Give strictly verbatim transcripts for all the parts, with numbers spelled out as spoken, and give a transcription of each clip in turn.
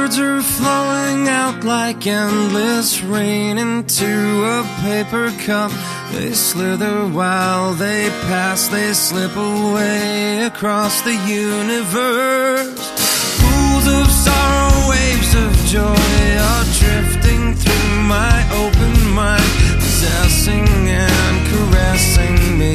Words are flowing out like endless rain into a paper cup. They slither while they pass, they slip away across the universe. Pools of sorrow, waves of joy are drifting through my open mind, possessing and caressing me.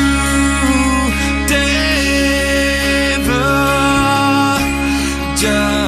just